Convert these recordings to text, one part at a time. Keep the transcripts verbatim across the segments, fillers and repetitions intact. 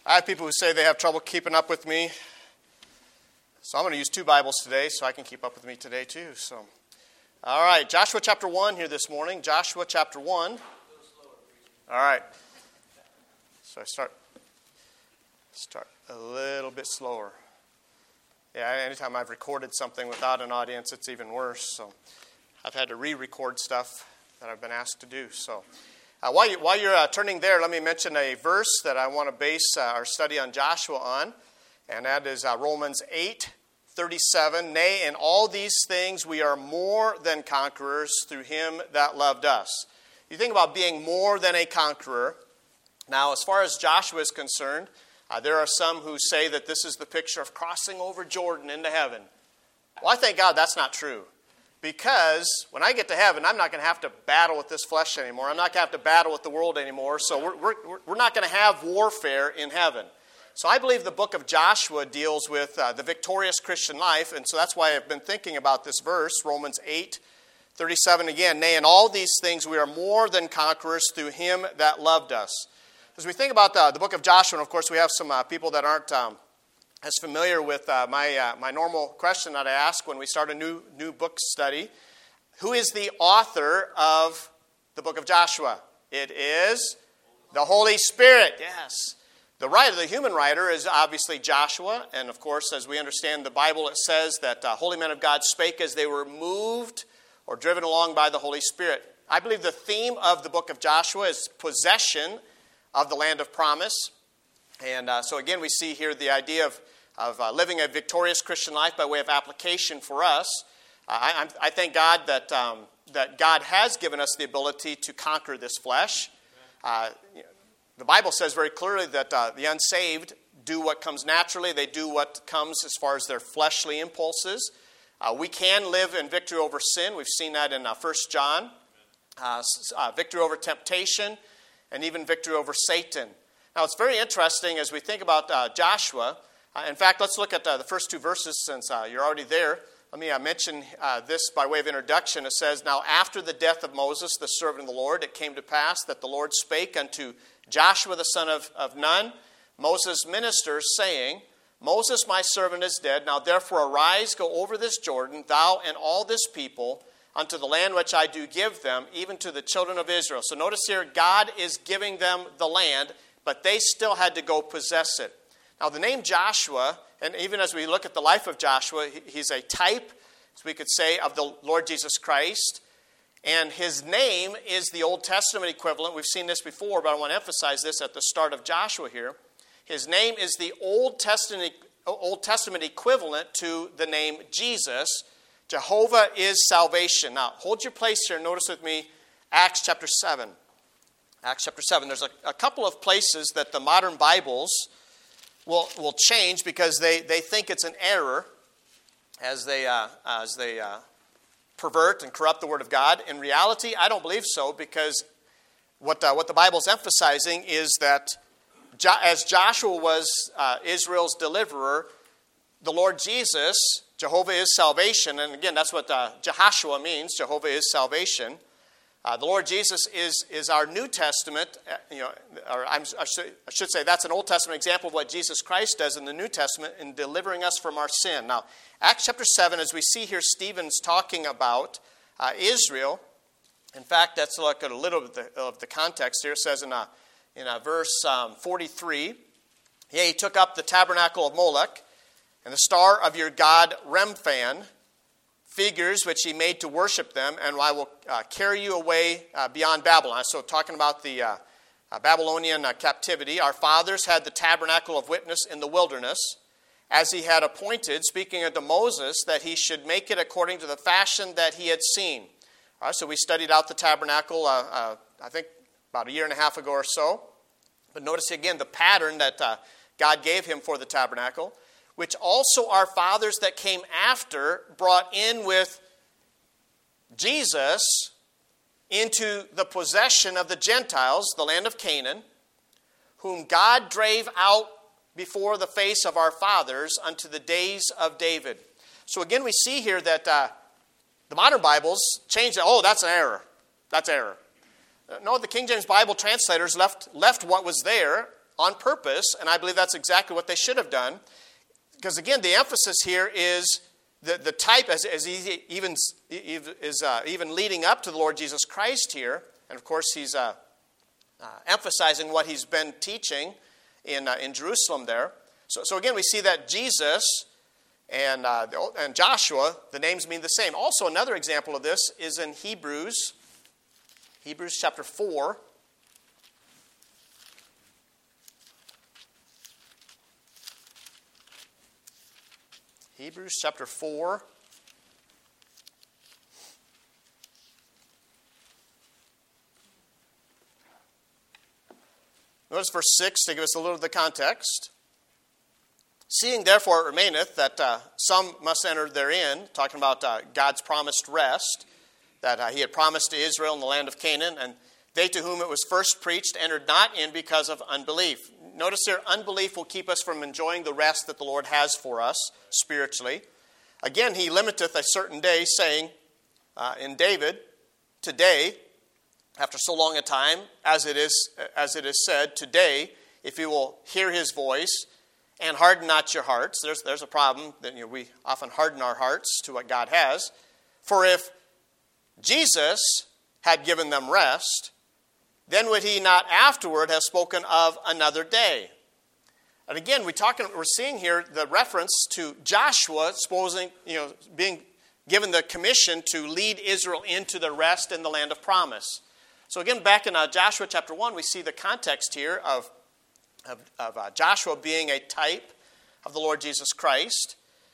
I have people who say they have trouble keeping up with me. So I'm going to use two Bibles today so I can keep up with me today too. So, all right, Joshua chapter one here this morning. Joshua chapter one. All right. So I start start a little bit slower. Yeah, anytime I've recorded something without an audience, it's even worse. So I've had to re-record stuff that I've been asked to do. So uh, while, you, while you're uh, turning there, let me mention a verse that I want to base uh, our study on Joshua on, and that is uh, Romans eight thirty-seven. Nay, in all these things we are more than conquerors through him that loved us. You think about being more than a conqueror. Now, as far as Joshua is concerned, uh, there are some who say that this is the picture of crossing over Jordan into heaven. Well, I thank God that's not true. Because when I get to heaven, I'm not going to have to battle with this flesh anymore. I'm not going to have to battle with the world anymore. So we're, we're, we're not going to have warfare in heaven. So I believe the book of Joshua deals with uh, the victorious Christian life. And so that's why I've been thinking about this verse, Romans eight thirty-seven again. Nay, in all these things we are more than conquerors through him that loved us. As we think about the, the book of Joshua, and of course we have some uh, people that aren't um, as familiar with uh, my uh, my normal question that I ask when we start a new new book study. Who is the author of the book of Joshua? It is the Holy Spirit. Yes. The writer, the human writer, is obviously Joshua. And of course, as we understand the Bible, it says that uh, holy men of God spake as they were moved or driven along by the Holy Spirit. I believe the theme of the book of Joshua is possession of the land of promise. And uh, so again, we see here the idea of of uh, living a victorious Christian life by way of application for us. Uh, I, I thank God that um, that God has given us the ability to conquer this flesh. Uh, the Bible says very clearly that uh, the unsaved do what comes naturally. They do what comes as far as their fleshly impulses. Uh, we can live in victory over sin. We've seen that in uh, First John. Uh, uh, victory over temptation and even victory over Satan. Now, it's very interesting as we think about uh, Joshua. Uh, in fact, let's look at uh, the first two verses since uh, you're already there. Let me uh, mention uh, this by way of introduction. It says, Now after the death of Moses, the servant of the Lord, it came to pass that the Lord spake unto Joshua the son of, of Nun, Moses' minister, saying, Moses my servant is dead. Now therefore arise, go over this Jordan, thou and all this people, unto the land which I do give them, even to the children of Israel. So notice here, God is giving them the land, but they still had to go possess it. Now, the name Joshua, and even as we look at the life of Joshua, he's a type, as we could say, of the Lord Jesus Christ. And his name is the Old Testament equivalent. We've seen this before, but I want to emphasize this at the start of Joshua here. His name is the Old Testament, Old Testament equivalent to the name Jesus. Jehovah is salvation. Now, hold your place here. Notice with me Acts chapter seven. Acts chapter seven. There's a, a couple of places that the modern Bibles will will change because they, they think it's an error as they uh, as they uh, pervert and corrupt the Word of God. In reality, I don't believe so, because what uh, what the Bible's emphasizing is that jo- as Joshua was uh, Israel's deliverer, the Lord Jesus, Jehovah is salvation, and again, that's what uh, Jehoshua means. Jehovah is salvation. Uh, the Lord Jesus is is our New Testament, uh, you know, or I'm, I, should, I should say that's an Old Testament example of what Jesus Christ does in the New Testament in delivering us from our sin. Now, Acts chapter seven, as we see here, Stephen's talking about uh, Israel. In fact, let's look at a little bit of the, of the context here. It says in a, in a verse um, forty-three, Yea, he took up the tabernacle of Moloch and the star of your god Remphan, figures which he made to worship them, and I will uh, carry you away uh, beyond Babylon. So talking about the uh, uh, Babylonian uh, captivity, our fathers had the tabernacle of witness in the wilderness, as he had appointed, speaking unto Moses, that he should make it according to the fashion that he had seen. All right, so we studied out the tabernacle, uh, uh, I think, about a year and a half ago or so. But notice again the pattern that uh, God gave him for the tabernacle, which also our fathers that came after brought in with Jesus into the possession of the Gentiles, the land of Canaan, whom God drave out before the face of our fathers unto the days of David. So again, we see here that uh, the modern Bibles changed it. Oh, that's an error. That's error. Uh, no, the King James Bible translators left, left what was there on purpose, and I believe that's exactly what they should have done. Because again, the emphasis here is the, the type, as, as he even is uh, even leading up to the Lord Jesus Christ here. And of course, he's uh, uh, emphasizing what he's been teaching in uh, in Jerusalem there. So, so again, we see that Jesus and uh, and Joshua, the names mean the same. Also, another example of this is in Hebrews, Hebrews chapter four. Hebrews chapter four. Notice verse six to give us a little of the context. Seeing therefore it remaineth that uh, some must enter therein, talking about uh, God's promised rest, that uh, he had promised to Israel in the land of Canaan, and they to whom it was first preached entered not in because of unbelief. Notice here, unbelief will keep us from enjoying the rest that the Lord has for us spiritually. Again, he limiteth a certain day, saying uh, in David, today, after so long a time, as it is as it is said, today, if you will hear his voice and harden not your hearts. There's there's a problem that you know, we often harden our hearts to what God has. For if Jesus had given them rest, then would he not afterward have spoken of another day? And again, we talking, we're seeing here the reference to Joshua supposing, you know, being given the commission to lead Israel into the rest in the land of promise. So again, back in uh, Joshua chapter one, we see the context here of, of, of uh, Joshua being a type of the Lord Jesus Christ.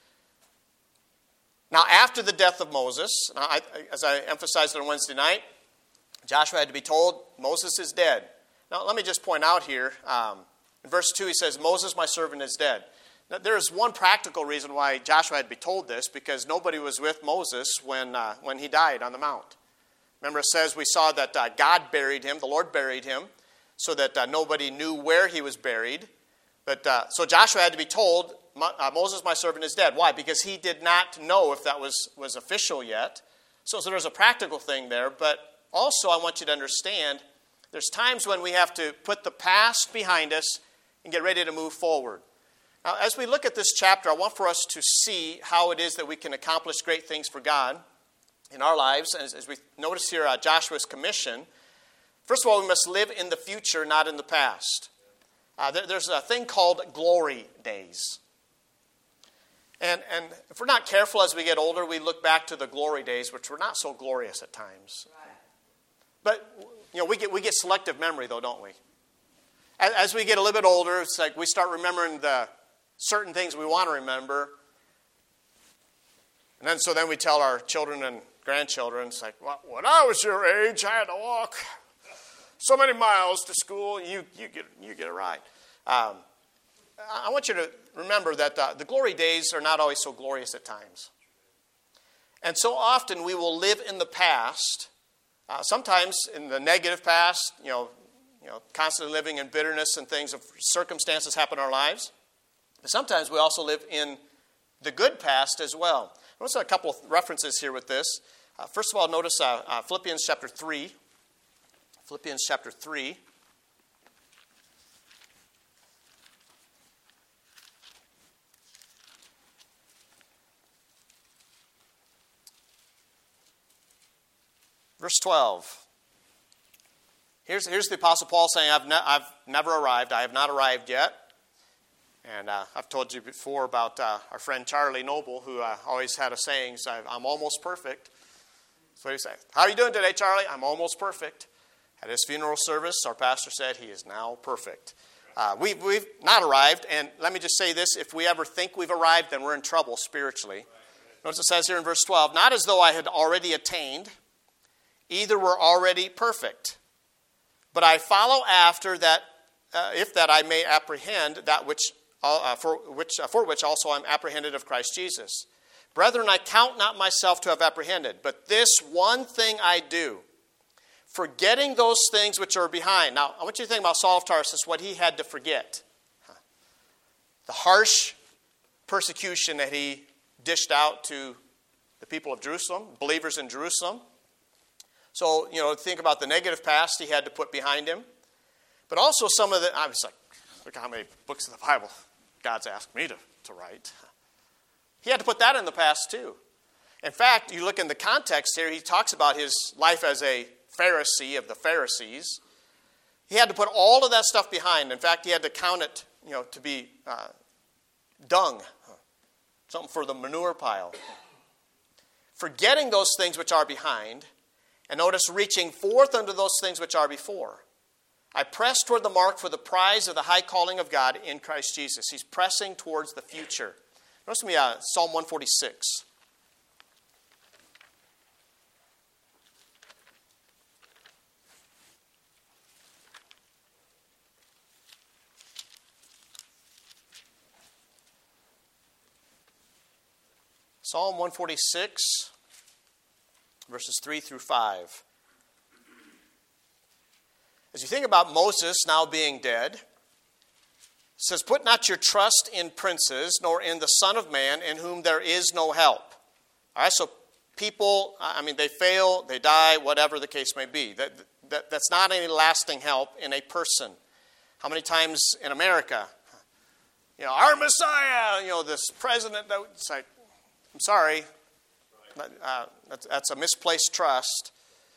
Now, after the death of Moses, I, as I emphasized on Wednesday night, Joshua had to be told, Moses is dead. Now, let me just point out here, um, in verse two, he says, Moses, my servant, is dead. Now, there is one practical reason why Joshua had to be told this, because nobody was with Moses when, uh, when he died on the mount. Remember, it says we saw that uh, God buried him, the Lord buried him, so that uh, nobody knew where he was buried. But uh, so Joshua had to be told, uh, Moses, my servant, is dead. Why? Because he did not know if that was, was official yet. So, so there's a practical thing there, but also I want you to understand there's times when we have to put the past behind us and get ready to move forward. Now, as we look at this chapter, I want for us to see how it is that we can accomplish great things for God in our lives. As, as we notice here, uh, Joshua's commission. First of all, we must live in the future, not in the past. Uh, there, there's a thing called glory days. And, and if we're not careful as we get older, we look back to the glory days, which were not so glorious at times. But, you know, we get we get selective memory, though, don't we? As, as we get a little bit older, it's like we start remembering the certain things we want to remember. And then so then we tell our children and grandchildren, it's like, well, when I was your age, I had to walk so many miles to school. You you get you get it right. Um, I want you to remember that uh, the glory days are not always so glorious at times. And so often we will live in the past, uh, sometimes in the negative past, you know, you know, constantly living in bitterness and things of circumstances happen in our lives. But sometimes we also live in the good past as well. Notice a couple of references here with this. Uh, first of all, notice uh, uh, Philippians chapter three. Philippians chapter three. Verse twelve. Here's, here's the Apostle Paul saying, I've, ne- I've never arrived. I have not arrived yet. And uh, I've told you before about uh, our friend Charlie Noble, who uh, always had a saying, so I'm almost perfect. So he said, how are you doing today, Charlie? I'm almost perfect. At his funeral service, our pastor said he is now perfect. Uh, we've, we've not arrived, and let me just say this, if we ever think we've arrived, then we're in trouble spiritually. Notice it says here in verse twelve, not as though I had already attained, either were already perfect, but I follow after that, uh, if that I may apprehend that which Uh, for which uh, for which also I'm apprehended of Christ Jesus. Brethren, I count not myself to have apprehended, but this one thing I do, forgetting those things which are behind. Now, I want you to think about Saul of Tarsus, what he had to forget. The harsh persecution that he dished out to the people of Jerusalem, believers in Jerusalem. So, you know, think about the negative past he had to put behind him. But also some of the, I was like, Look at how many books of the Bible God's asked me to, to write. He had to put that in the past too. In fact, you look in the context here, he talks about his life as a Pharisee of the Pharisees. He had to put all of that stuff behind. In fact, he had to count it, you know, to be uh, dung, something for the manure pile. Forgetting those things which are behind, and notice reaching forth unto those things which are before. I press toward the mark for the prize of the high calling of God in Christ Jesus. He's pressing towards the future. Notice with me uh, Psalm one forty-six. Psalm one forty-six, verses three through five. As you think about Moses now being dead, it says, put not your trust in princes, nor in the Son of Man, in whom there is no help. All right, so people, I mean, they fail, they die, whatever the case may be. That, that, that's not any lasting help in a person. How many times in America, you know, our Messiah, you know, this president, it's like, I'm sorry, uh, that's, that's a misplaced trust.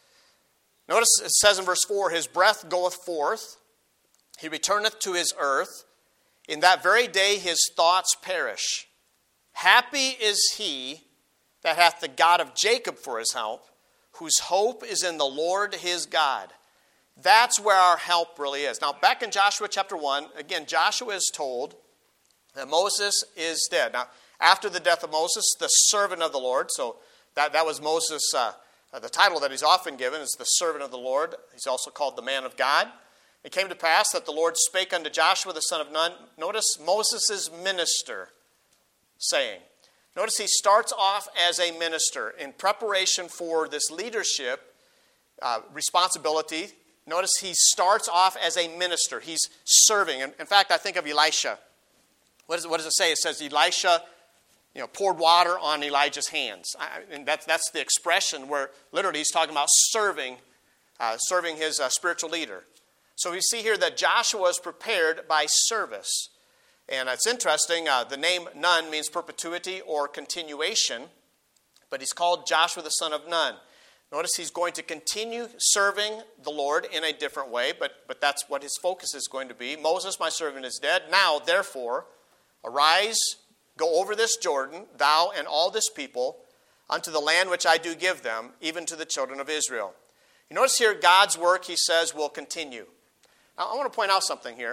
Notice it says in verse four, his breath goeth forth, he returneth to his earth. In that very day his thoughts perish. Happy is he that hath the God of Jacob for his help, whose hope is in the Lord his God. That's where our help really is. Now back in Joshua chapter one, again, Joshua is told that Moses is dead. Now, after the death of Moses, the servant of the Lord, so that, that was Moses, uh, uh, the title that he's often given is the servant of the Lord. He's also called the man of God. It came to pass that the Lord spake unto Joshua the son of Nun. Notice Moses' minister saying. Notice he starts off as a minister in preparation for this leadership uh, responsibility. Notice he starts off as a minister. He's serving. In, in fact, I think of Elisha. What does, it, what does it say? It says Elisha, you know, poured water on Elijah's hands. I, and that's, that's the expression where literally he's talking about serving, uh, serving his uh, spiritual leader. So we see here that Joshua is prepared by service. And it's interesting, uh, the name Nun means perpetuity or continuation, but he's called Joshua the son of Nun. Notice he's going to continue serving the Lord in a different way, but, but that's what his focus is going to be. Moses, my servant, is dead. Now, therefore, arise, go over this Jordan, thou and all this people, unto the land which I do give them, even to the children of Israel. You notice here God's work, he says, will continue. Now, I want to point out something here.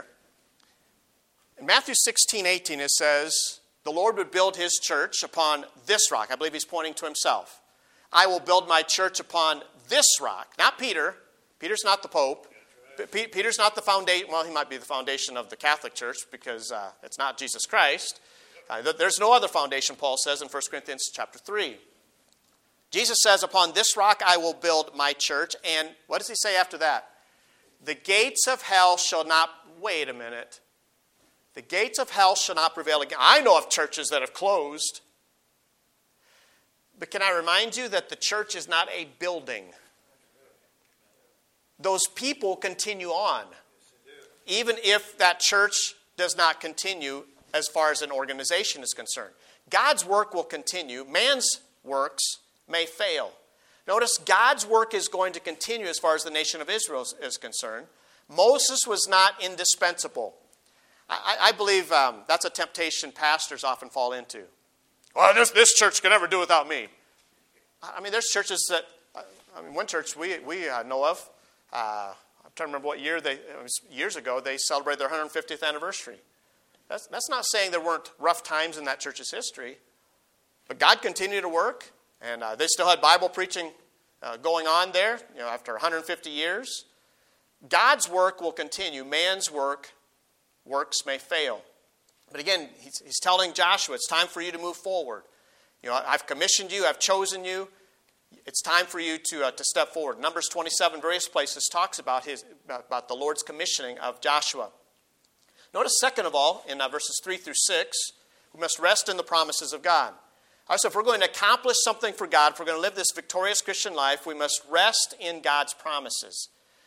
In Matthew sixteen, eighteen, it says, the Lord would build his church upon this rock. I believe he's pointing to himself. I will build my church upon this rock. Not Peter. Peter's not the Pope. P- Peter's not the foundation. Well, he might be the foundation of the Catholic Church because uh, it's not Jesus Christ. Uh, there's no other foundation, Paul says in First Corinthians chapter three. Jesus says, upon this rock I will build my church. And what does he say after that? The gates of hell shall not, wait a minute. The gates of hell shall not prevail again. I know of churches that have closed. But can I remind you that the church is not a building? Those people continue on. Even if that church does not continue as far as an organization is concerned. God's work will continue. Man's works may fail. Notice God's work is going to continue as far as the nation of Israel is concerned. Moses was not indispensable. I, I believe um, that's a temptation pastors often fall into. Well, this, this church can never do without me. I mean, there's churches that, I mean, one church we, we uh, know of, uh, I'm trying to remember what year they, it was years ago, they celebrated their one hundred fiftieth anniversary. That's, that's not saying there weren't rough times in that church's history, but God continued to work, and uh, they still had Bible preaching uh, going on there, you know, after one hundred fifty years. God's work will continue. Man's work, works may fail. But again, he's, he's telling Joshua, it's time for you to move forward. You know, I've commissioned you, I've chosen you. It's time for you to uh, to step forward. Numbers twenty-seven, various places, talks about his about the Lord's commissioning of Joshua. Notice, second of all, in uh, verses three through six, we must rest in the promises of God. All right, so if we're going to accomplish something for God, if we're going to live this victorious Christian life, we must rest in God's promises.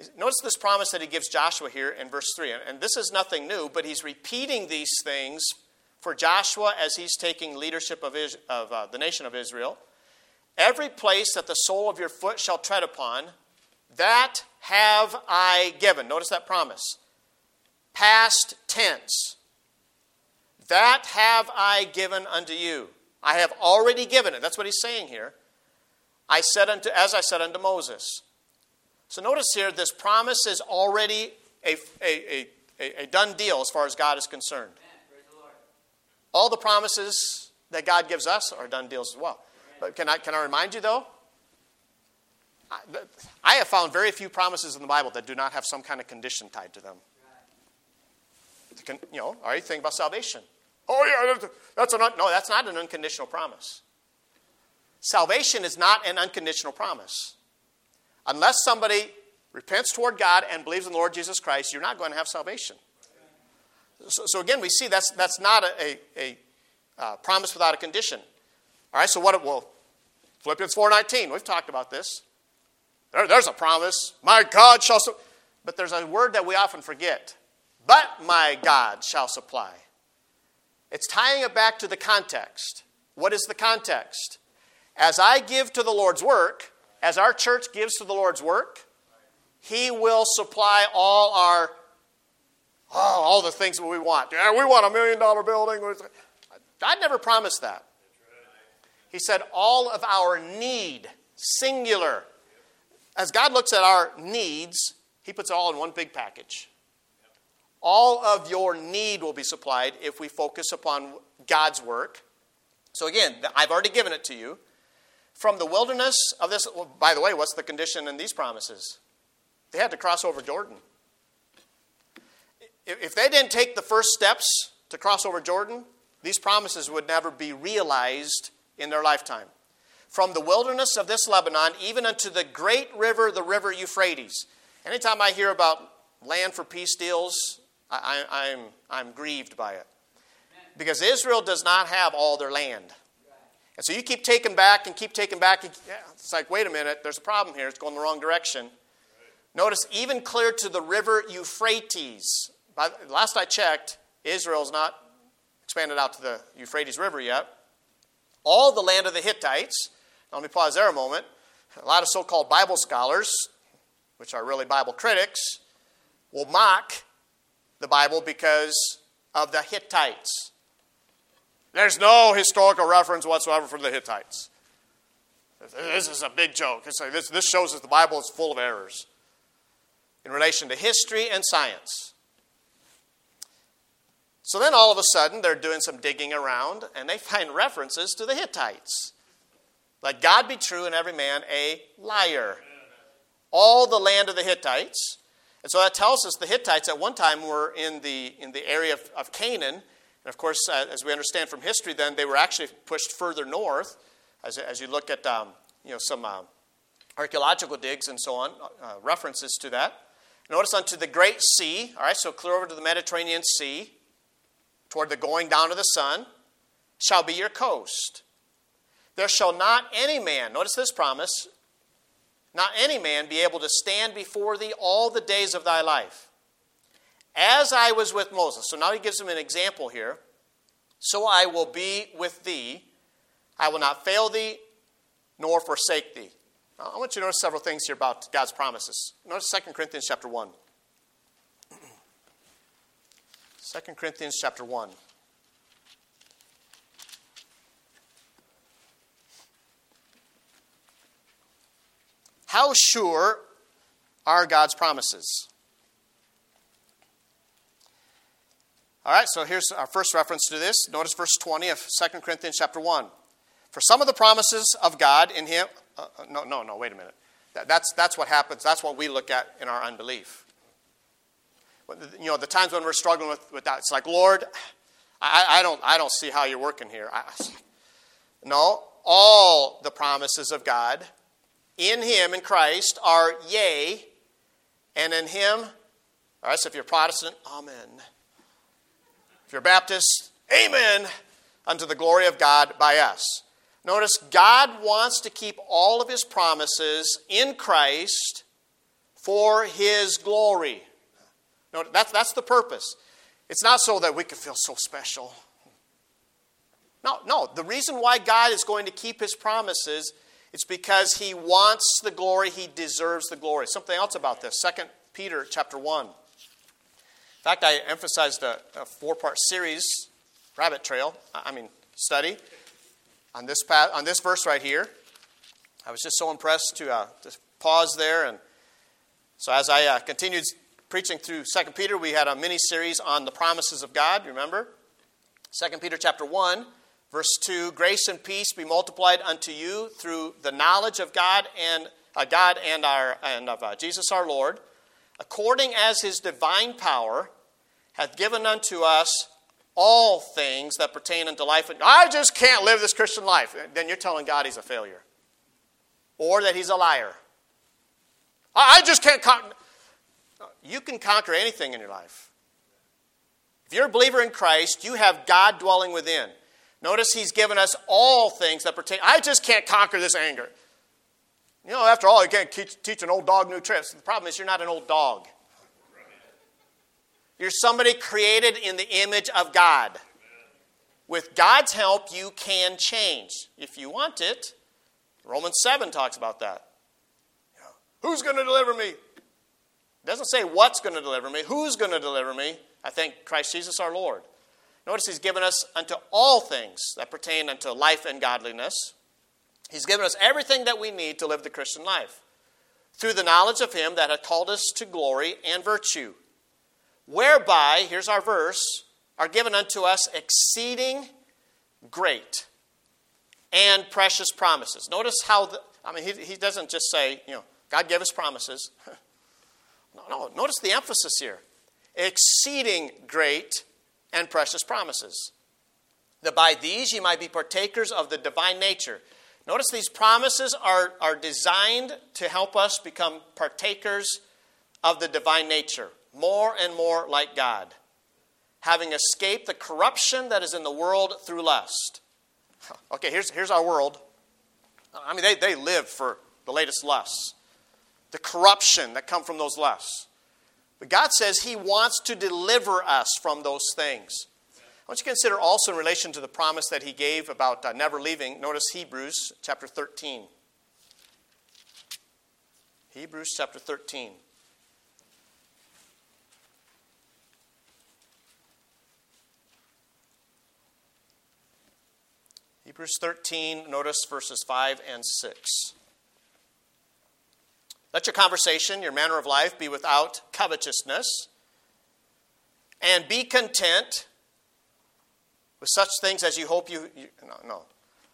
Notice this promise that he gives Joshua here in verse three. And this is nothing new, but he's repeating these things for Joshua as he's taking leadership of, Is- of uh, the nation of Israel. Every place that the sole of your foot shall tread upon, that have I given. Notice that promise. Past tense. That have I given unto you. I have already given it. That's what he's saying here. I said unto, as I said unto Moses. So notice here, this promise is already a, a, a, a done deal as far as God is concerned. All the promises that God gives us are done deals as well. But can I, can I remind you, though? I, I have found very few promises in the Bible that do not have some kind of condition tied to them. You know, are you thinking about salvation? Oh, yeah, that's an un- no, that's not an unconditional promise. Salvation is not an unconditional promise. Unless somebody repents toward God and believes in the Lord Jesus Christ, you're not going to have salvation. So, so again, we see that's that's not a, a, a uh, promise without a condition. All right, so what? Well, Philippians four nineteen, we've talked about this. There, there's a promise. My God shall... Su-. But there's a word that we often forget. But my God shall supply. It's tying it back to the context. What is the context? As I give to the Lord's work, as our church gives to the Lord's work, He will supply all our, oh, all the things that we want. Yeah, we want a million dollar building. God never promised that. He said all of our need, singular. As God looks at our needs, He puts it all in one big package. All of your need will be supplied if we focus upon God's work. So again, I've already given it to you. From the wilderness of this, well, by the way, what's the condition in these promises? They had to cross over Jordan. If they didn't take the first steps to cross over Jordan, these promises would never be realized in their lifetime. From the wilderness of this Lebanon, even unto the great river, the river Euphrates. Anytime I hear about land for peace deals, I, I, I'm, I'm grieved by it. Because Israel does not have all their land. And so you keep taking back and keep taking back. It's like, wait a minute, there's a problem here. It's going the wrong direction. Notice, even clear to the river Euphrates. By, last I checked, Israel's not expanded out to the Euphrates River yet. All the land of the Hittites. Now, let me pause there a moment. A lot of so-called Bible scholars, which are really Bible critics, will mock the Bible because of the Hittites. There's no historical reference whatsoever for the Hittites. This is a big joke. It's like this, this shows that the Bible is full of errors in relation to history and science. So then all of a sudden they're doing some digging around and they find references to the Hittites. Let God be true and every man a liar. All the land of the Hittites. And so that tells us the Hittites at one time were in the, in the area of, of Canaan. And of course, uh, as we understand from history, then they were actually pushed further north. As, as you look at um, you know some uh, archaeological digs and so on, uh, references to that. Notice unto the great sea. All right, so clear over to the Mediterranean Sea, toward the going down of the sun, shall be your coast. There shall not any man, notice this promise, not any man be able to stand before thee all the days of thy life. As I was with Moses. So now he gives him an example here. So I will be with thee. I will not fail thee, nor forsake thee. Now, I want you to notice several things here about God's promises. Notice Second Corinthians chapter one. Second Corinthians chapter one. How sure are God's promises? All right, so here's our first reference to this. Notice verse twenty of Second Corinthians chapter one. For some of the promises of God in him... Uh, no, no, no, wait a minute. That, that's, that's what happens. That's what we look at in our unbelief. You know, the times when we're struggling with, with that, it's like, Lord, I, I, don't, I don't see how you're working here. I, no, all the promises of God in him, in Christ, are yea, and in him... All right, so if you're Protestant, amen. If you're Baptist, amen, unto the glory of God by us. Notice, God wants to keep all of his promises in Christ for his glory. No, that's, that's the purpose. It's not so that we can feel so special. No, no. The reason why God is going to keep his promises is because he wants the glory. He deserves the glory. Something else about this. Second Peter chapter one. In fact, I emphasized a, a four-part series, rabbit trail, I mean study, on this path, on this verse right here. I was just so impressed to, uh, to pause there. And so as I uh, continued preaching through Second Peter, we had a mini-series on the promises of God, remember? Second Peter chapter one, verse two, grace and peace be multiplied unto you through the knowledge of God and uh, God and our and of uh, Jesus our Lord, according as his divine power hath given unto us all things that pertain unto life. And I just can't live this Christian life. Then you're telling God he's a failure. Or that he's a liar. I just can't conquer. You can conquer anything in your life. If you're a believer in Christ, you have God dwelling within. Notice he's given us all things that pertain. I just can't conquer this anger. You know, after all, you can't teach an old dog new tricks. The problem is you're not an old dog. You're somebody created in the image of God. With God's help, you can change. If you want it, Romans seven talks about that. Who's going to deliver me? It doesn't say what's going to deliver me. Who's going to deliver me? I think Christ Jesus our Lord. Notice he's given us unto all things that pertain unto life and godliness. He's given us everything that we need to live the Christian life through the knowledge of him that hath called us to glory and virtue, whereby, here's our verse, are given unto us exceeding great and precious promises. Notice how, the, I mean, he, he doesn't just say, you know, God gave us promises. no, no, notice the emphasis here. Exceeding great and precious promises, that by these ye might be partakers of the divine nature. Notice these promises are, are designed to help us become partakers of the divine nature, more and more like God, having escaped the corruption that is in the world through lust. Okay, here's, here's our world. I mean, they, they live for the latest lusts, the corruption that come from those lusts. But God says he wants to deliver us from those things. I want you to consider also in relation to the promise that he gave about uh, never leaving. Notice Hebrews chapter thirteen. Hebrews chapter thirteen. Hebrews thirteen, notice verses five and six. Let your conversation, your manner of life, be without covetousness, and be content with such things as you hope you... you no, no.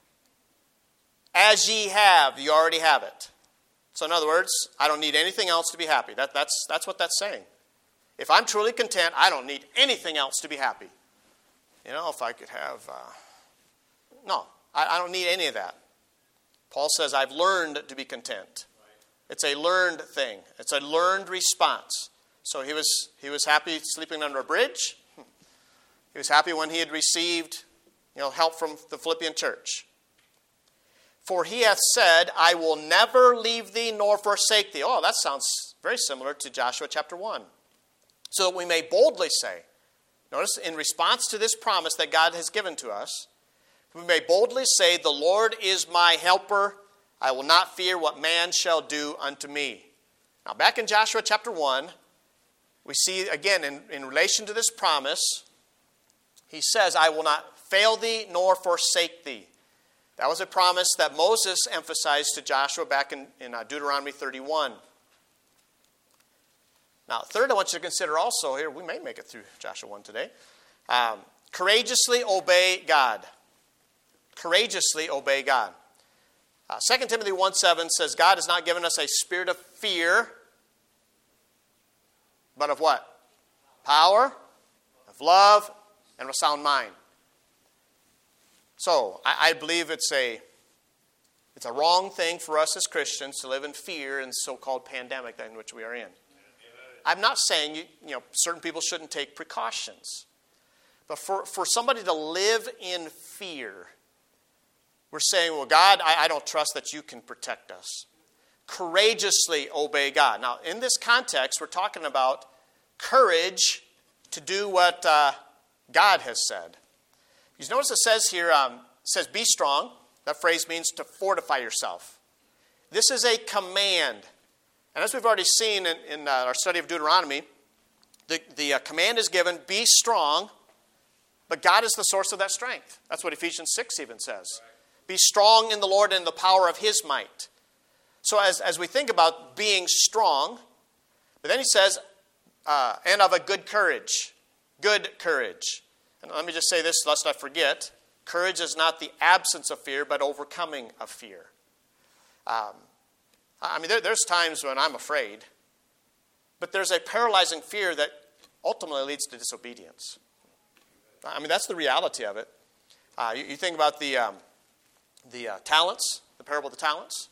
As ye have, you already have it. So in other words, I don't need anything else to be happy. That, that's, that's what that's saying. If I'm truly content, I don't need anything else to be happy. You know, if I could have... Uh, no, I, I don't need any of that. Paul says, I've learned to be content. It's a learned thing. It's a learned response. So he was he was happy sleeping under a bridge. He was happy when he had received, you know, help from the Philippian church. For he hath said, I will never leave thee nor forsake thee. Oh, that sounds very similar to Joshua chapter one. So that we may boldly say, notice in response to this promise that God has given to us, we may boldly say, the Lord is my helper. I will not fear what man shall do unto me. Now back in Joshua chapter one, we see again in, in relation to this promise, he says, I will not fail thee nor forsake thee. That was a promise that Moses emphasized to Joshua back in, in uh, Deuteronomy thirty-one. Now, third, I want you to consider also here, we may make it through Joshua one today, um, courageously obey God. Courageously obey God. Uh, Second Timothy one seven says, God has not given us a spirit of fear, but of what? Power, of love, and of a sound mind. So, I, I believe it's a it's a wrong thing for us as Christians to live in fear in the so-called pandemic in which we are in. I'm not saying you, you know certain people shouldn't take precautions. But for, for somebody to live in fear, we're saying, well, God, I, I don't trust that you can protect us. courageously obey God. Now, in this context, we're talking about courage to do what uh, God has said. You notice it says here, um, it says, be strong. That phrase means to fortify yourself. This is a command. And as we've already seen in, in uh, our study of Deuteronomy, the, the uh, command is given, be strong, but God is the source of that strength. That's what Ephesians six even says. Be strong in the Lord and in the power of His might. So as, as we think about being strong, but then he says, uh, and of a good courage. Good courage. And let me just say this, lest I forget. Courage is not the absence of fear, but overcoming of fear. Um, I mean, there, there's times when I'm afraid, but there's a paralyzing fear that ultimately leads to disobedience. I mean, that's the reality of it. Uh, you, you think about the um, the uh, talents, the parable of the talents.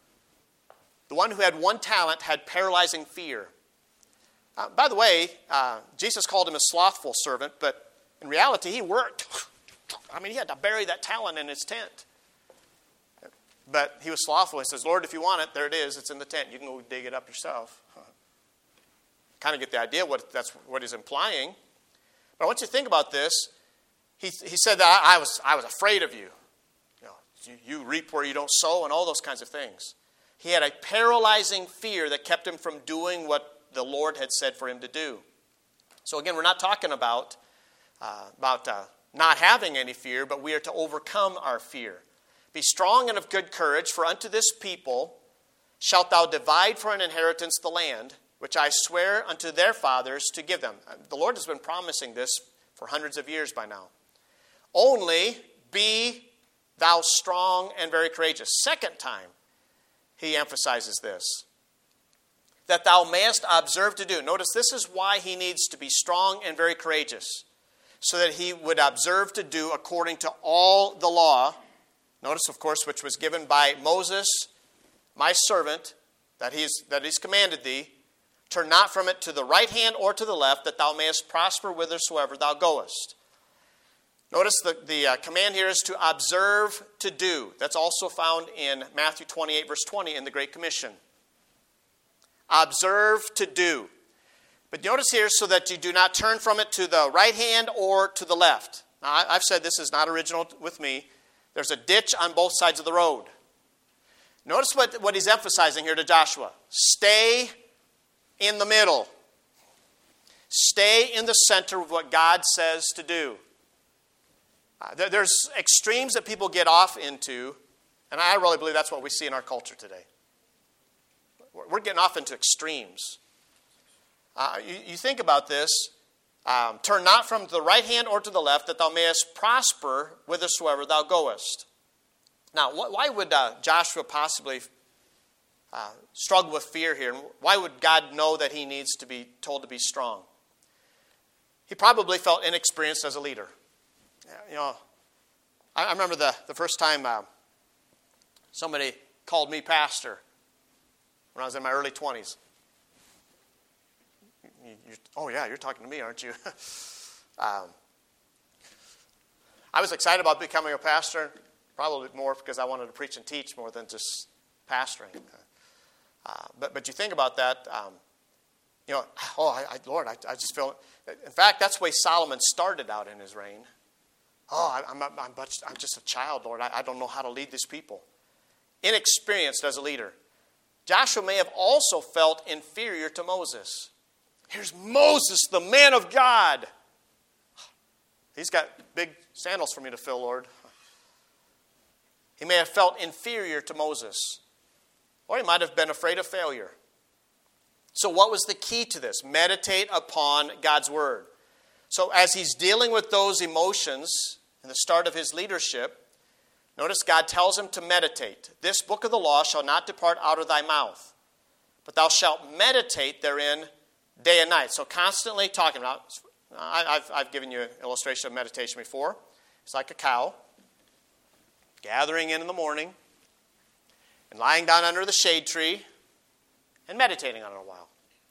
The one who had one talent had paralyzing fear. Uh, by the way, uh, Jesus called him a slothful servant, but in reality, he worked. I mean, he had to bury that talent in his tent. But he was slothful. He says, Lord, if you want it, there it is. It's in the tent. You can go dig it up yourself. Kind of get the idea what that's what he's implying. But I want you to think about this. He, he said that I, I was I was afraid of you. You know, you. You reap where you don't sow and all those kinds of things. He had a paralyzing fear that kept him from doing what the Lord had said for him to do. So again, we're not talking about, uh, about uh, not having any fear, but we are to overcome our fear. Be strong and of good courage, for unto this people shalt thou divide for an inheritance the land, which I swear unto their fathers to give them. The Lord has been promising this for hundreds of years by now. Only be thou strong and very courageous. Second time, he emphasizes this. That thou mayest observe to do. Notice this is why he needs to be strong and very courageous. So that he would observe to do according to all the law. Notice, of course, which was given by Moses, my servant, that he's, that he's commanded thee. Turn not from it to the right hand or to the left, that thou mayest prosper whithersoever thou goest. Notice the, the uh, command here is to observe to do. That's also found in Matthew twenty-eight, verse twenty in the Great Commission. Observe to do. But notice here, so that you do not turn from it to the right hand or to the left. Now, I've said this is not original with me. There's a ditch on both sides of the road. Notice what, what he's emphasizing here to Joshua. Stay in the middle. Stay in the center of what God says to do. Uh, there, there's extremes that people get off into, and I really believe that's what we see in our culture today. We're, we're getting off into extremes. Uh, you, you think about this. Um, Turn not from the right hand or to the left, that thou mayest prosper whithersoever thou goest. Now, wh- why would uh, Joshua possibly uh, struggle with fear here? And why would God know that he needs to be told to be strong? He probably felt inexperienced as a leader. You know, I, I remember the, the first time uh, somebody called me pastor when I was in my early twenties. You, you, oh, yeah, you're talking to me, aren't you? um, I was excited about becoming a pastor, probably more because I wanted to preach and teach more than just pastoring. Uh, but but you think about that, um, you know, oh, I, I, Lord, I, I just feel, in fact, that's the way Solomon started out in his reign. Oh, I, I'm, I'm, I'm just a child, Lord. I, I don't know how to lead these people. Inexperienced as a leader. Joshua may have also felt inferior to Moses. Here's Moses, the man of God. He's got big sandals for me to fill, Lord. He may have felt inferior to Moses. Or he might have been afraid of failure. So what was the key to this? Meditate upon God's word. So as he's dealing with those emotions in the start of his leadership, notice God tells him to meditate. This book of the law shall not depart out of thy mouth, but thou shalt meditate therein day and night. So constantly talking about, I've, I've given you an illustration of meditation before. It's like a cow gathering in in the morning and lying down under the shade tree and meditating on it a while.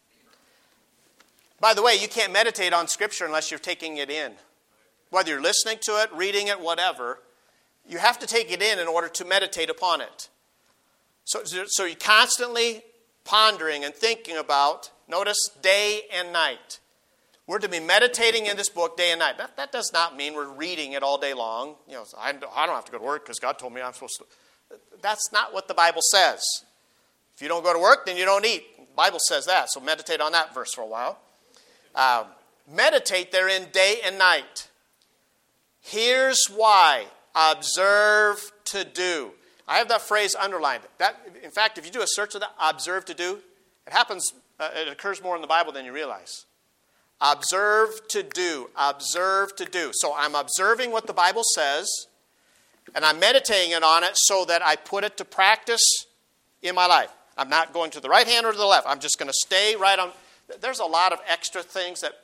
By the way, you can't meditate on Scripture unless you're taking it in. Whether you're listening to it, reading it, whatever, you have to take it in in order to meditate upon it. So, so you're constantly pondering and thinking about, notice, day and night. We're to be meditating in this book day and night. That, that does not mean we're reading it all day long. You know, I, I don't have to go to work because God told me I'm supposed to. That's not what the Bible says. If you don't go to work, then you don't eat. The Bible says that, so meditate on that verse for a while. Um, meditate therein day and night. Here's why. Observe to do. I have that phrase underlined. That, in fact, if you do a search of that, observe to do, it happens, uh, it occurs more in the Bible than you realize. Observe to do. Observe to do. So I'm observing what the Bible says, and I'm meditating on it so that I put it to practice in my life. I'm not going to the right hand or to the left. I'm just going to stay right on. There's a lot of extra things that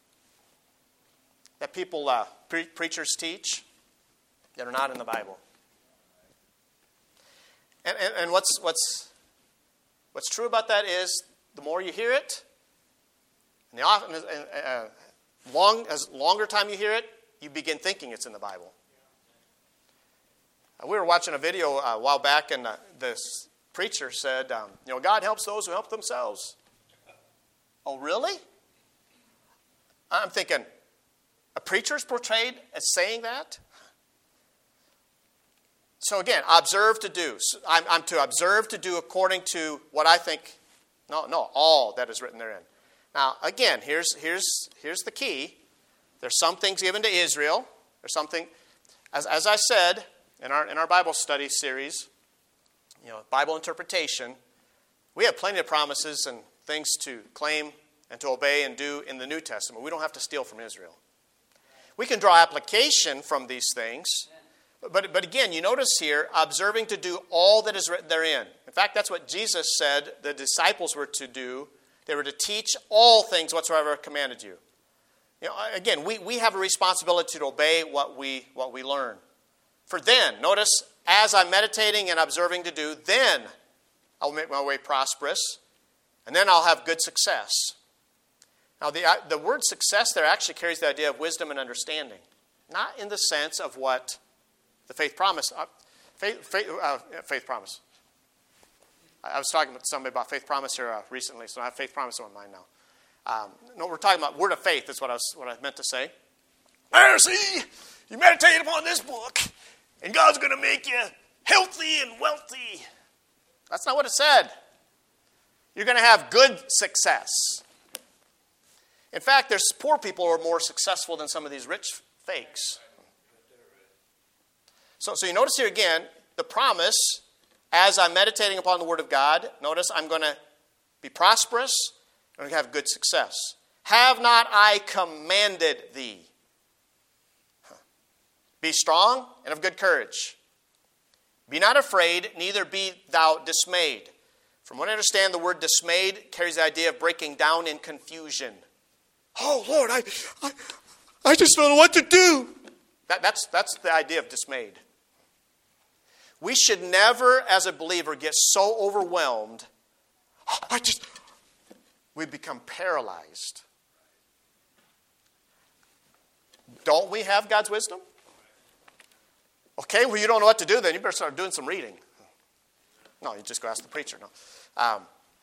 that people, uh, pre- preachers teach that are not in the Bible. And, and, and what's what's what's true about that is the more you hear it, and the often uh, long as longer time you hear it, you begin thinking it's in the Bible. Uh, we were watching a video uh, a while back, and uh, this preacher said, um, "You know, God helps those who help themselves." Oh, really? I'm thinking, a preacher is portrayed as saying that? So again, observe to do. I'm, I'm to observe to do according to what I think, no, no, all that is written therein. Now, again, here's, here's, here's the key. There's some things given to Israel. There's something, as, as I said in our, in our Bible study series, you know, Bible interpretation, we have plenty of promises and things to claim and to obey and do in the New Testament. We don't have to steal from Israel. We can draw application from these things. But, but again, you notice here, observing to do all that is written therein. In fact, that's what Jesus said the disciples were to do. They were to teach all things whatsoever I commanded you. You know, again, we, we have a responsibility to obey what we, what we learn. For then, notice, as I'm meditating and observing to do, then I'll make my way prosperous, and then I'll have good success. Now, the, the word success there actually carries the idea of wisdom and understanding. Not in the sense of what the faith promise, uh, faith, faith, uh, faith promise. I, I was talking to somebody about faith promise here uh, recently, so I have faith promise on my mind now. Um, no, we're talking about word of faith, is what I, was, what I meant to say. There, see, you meditate upon this book, and God's going to make you healthy and wealthy. That's not what it said. You're going to have good success. In fact, there's poor people who are more successful than some of these rich fakes. So, so you notice here again, the promise, as I'm meditating upon the Word of God, notice I'm going to be prosperous and I'm going to have good success. Have not I commanded thee? Be strong and of good courage. Be not afraid, neither be thou dismayed. From what I understand, the word dismayed carries the idea of breaking down in confusion. Oh, Lord, I, I, I just don't know what to do. That, that's, that's the idea of dismayed. We should never, as a believer, get so overwhelmed, I just, we become paralyzed. Don't we have God's wisdom? Okay, well, you don't know what to do, then you better start doing some reading. No, you just go ask the preacher. No. Um,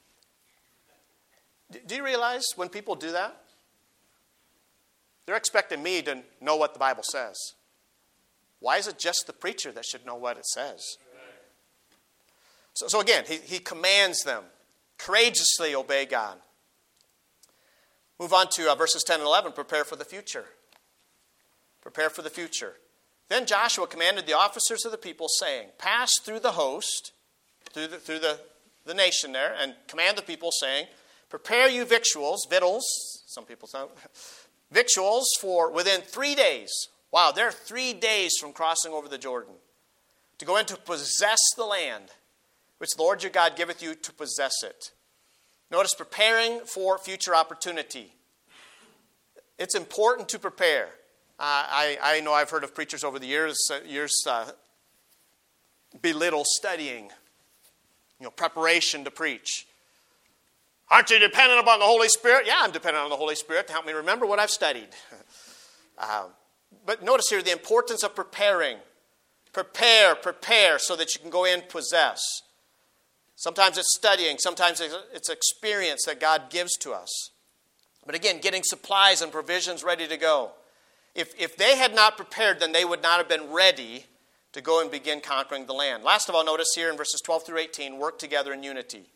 do you realize when people do that, they're expecting me to know what the Bible says. Why is it just the preacher that should know what it says? So, so again, he, he commands them, courageously obey God. Move on to uh, verses ten and eleven, prepare for the future. Prepare for the future. Then Joshua commanded the officers of the people, saying, pass through the host, through the, through the, the nation there, and command the people, saying, prepare you victuals, victuals, some people say, victuals for within three days. Wow, they're three days from crossing over the Jordan to go in to possess the land, which the Lord your God giveth you to possess it. Notice preparing for future opportunity. It's important to prepare. Uh, I, I know I've heard of preachers over the years, uh, years uh, belittle studying, you know, preparation to preach. Aren't you dependent upon the Holy Spirit? Yeah, I'm dependent on the Holy Spirit to help me remember what I've studied. um, but notice here the importance of preparing. Prepare, prepare so that you can go in and possess. Sometimes it's studying. Sometimes it's experience that God gives to us. But again, getting supplies and provisions ready to go. If, if they had not prepared, then they would not have been ready to go and begin conquering the land. Last of all, notice here in verses twelve through eighteen, work together in unity.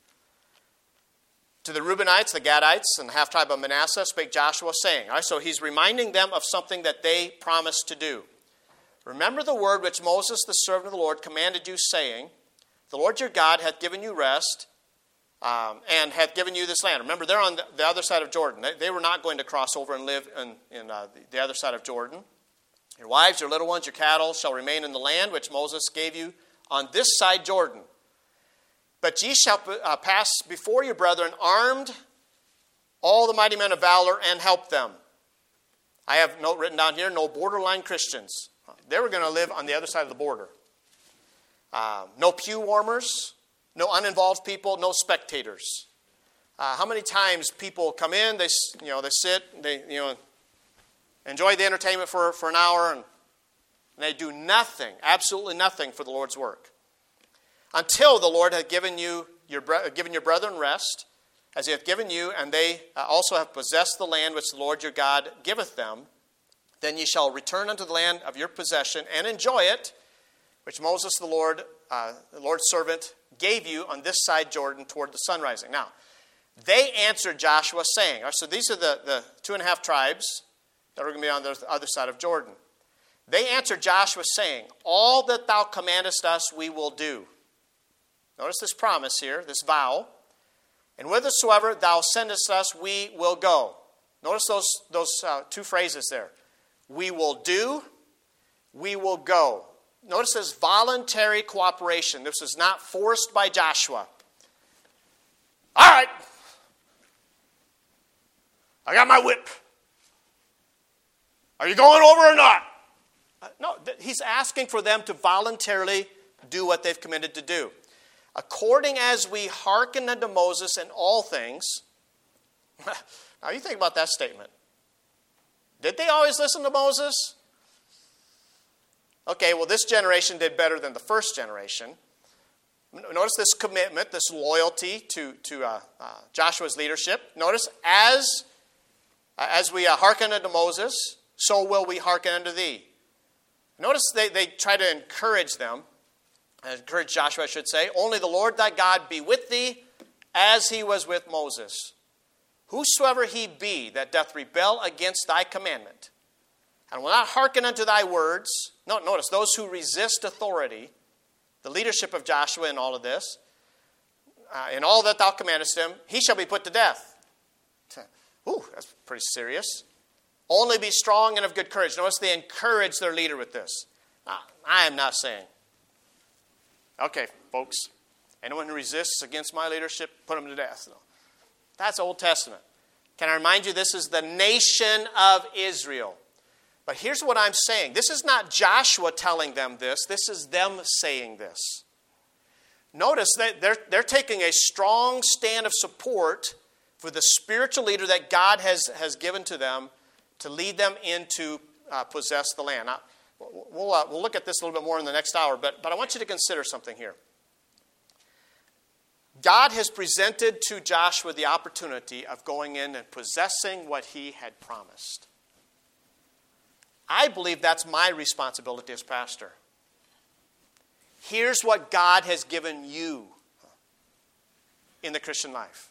To the Reubenites, the Gadites, and the half-tribe of Manasseh spake Joshua, saying, all right, so he's reminding them of something that they promised to do. Remember the word which Moses, the servant of the Lord, commanded you, saying, the Lord your God hath given you rest, um, and hath given you this land. Remember, they're on the, the other side of Jordan. They, they were not going to cross over and live in, in uh, the, the other side of Jordan. Your wives, your little ones, your cattle shall remain in the land which Moses gave you on this side Jordan. But ye shall uh, pass before your brethren armed, all the mighty men of valor, and help them. I have note written down here, no borderline Christians. They were going to live on the other side of the border. Uh, no pew warmers, no uninvolved people, no spectators. Uh, how many times people come in, they you know they sit, they you know enjoy the entertainment for, for an hour, and, and they do nothing, absolutely nothing for the Lord's work. Until the Lord hath given you your given your brethren rest, as he hath given you, and they also have possessed the land which the Lord your God giveth them, then ye shall return unto the land of your possession and enjoy it, which Moses the Lord, uh, the Lord's servant, gave you on this side Jordan toward the sun rising. Now, they answered Joshua, saying, all right, so these are the, the two and a half tribes that are going to be on the other side of Jordan. They answered Joshua, saying, all that thou commandest us we will do. Notice this promise here, this vow. And whithersoever thou sendest us, we will go. Notice those, those uh, two phrases there. We will do, we will go. Notice this voluntary cooperation. This is not forced by Joshua. All right. I got my whip. Are you going over or not? Uh, no, th- he's asking for them to voluntarily do what they've committed to do. According as we hearken unto Moses in all things. Now you think about that statement. Did they always listen to Moses? Okay, well this generation did better than the first generation. Notice this commitment, this loyalty to, to uh, uh, Joshua's leadership. Notice, as, uh, as we uh, hearken unto Moses, so will we hearken unto thee. Notice they, they try to encourage them. Encourage Joshua, I should say. Only the Lord thy God be with thee, as he was with Moses. Whosoever he be that doth rebel against thy commandment, and will not hearken unto thy words. No, notice, those who resist authority, the leadership of Joshua in all of this, uh, in all that thou commandest him, he shall be put to death. Ooh, that's pretty serious. Only be strong and of good courage. Notice they encourage their leader with this. Uh, I am not saying, okay, folks, anyone who resists against my leadership, put him to death. No. That's Old Testament. Can I remind you, this is the nation of Israel. But here's what I'm saying. This is not Joshua telling them this. This is them saying this. Notice that they're, they're taking a strong stand of support for the spiritual leader that God has, has given to them to lead them into uh, possess the land. Now, we'll, uh, we'll look at this a little bit more in the next hour, but, but I want you to consider something here. God has presented to Joshua the opportunity of going in and possessing what he had promised. I believe that's my responsibility as pastor. Here's what God has given you in the Christian life.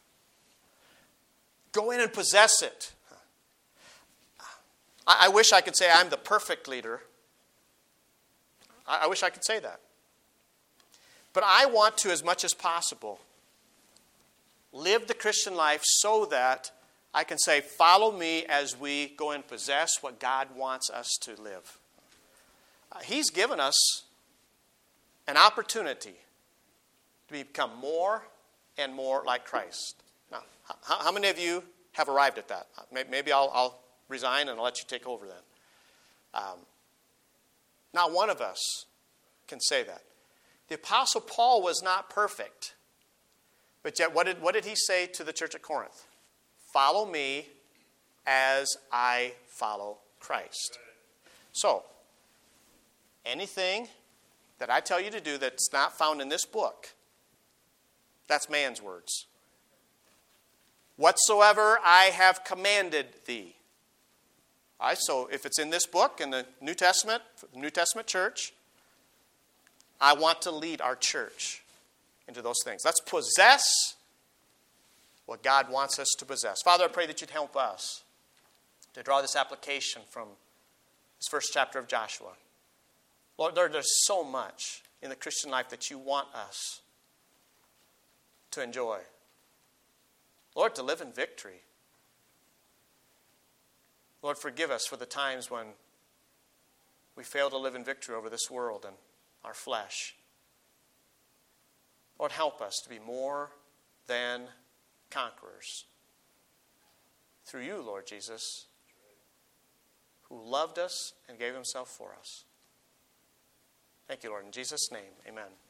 Go in and possess it. I, I wish I could say I'm the perfect leader. I, I wish I could say that. But I want to, as much as possible, live the Christian life so that I can say, follow me as we go and possess what God wants us to live. Uh, he's given us an opportunity to become more and more like Christ. Now, how, how many of you have arrived at that? Maybe I'll, I'll resign and I'll let you take over then. Um, not one of us can say that. The Apostle Paul was not perfect. But yet, what did, what did he say to the church at Corinth? Follow me as I follow Christ. So, anything that I tell you to do that's not found in this book, That's man's words. Whatsoever I have commanded thee. All right, so if it's in this book, in the New Testament, the New Testament church, I want to lead our church into those things. Let's possess what God wants us to possess. Father, I pray that you'd help us to draw this application from this first chapter of Joshua. Lord, there, there's so much in the Christian life that you want us to enjoy. Lord, to live in victory. Lord, forgive us for the times when we fail to live in victory over this world and our flesh. Lord, help us to be more than conquerors through you, Lord Jesus, who loved us and gave himself for us. Thank you, Lord. In Jesus' name, amen.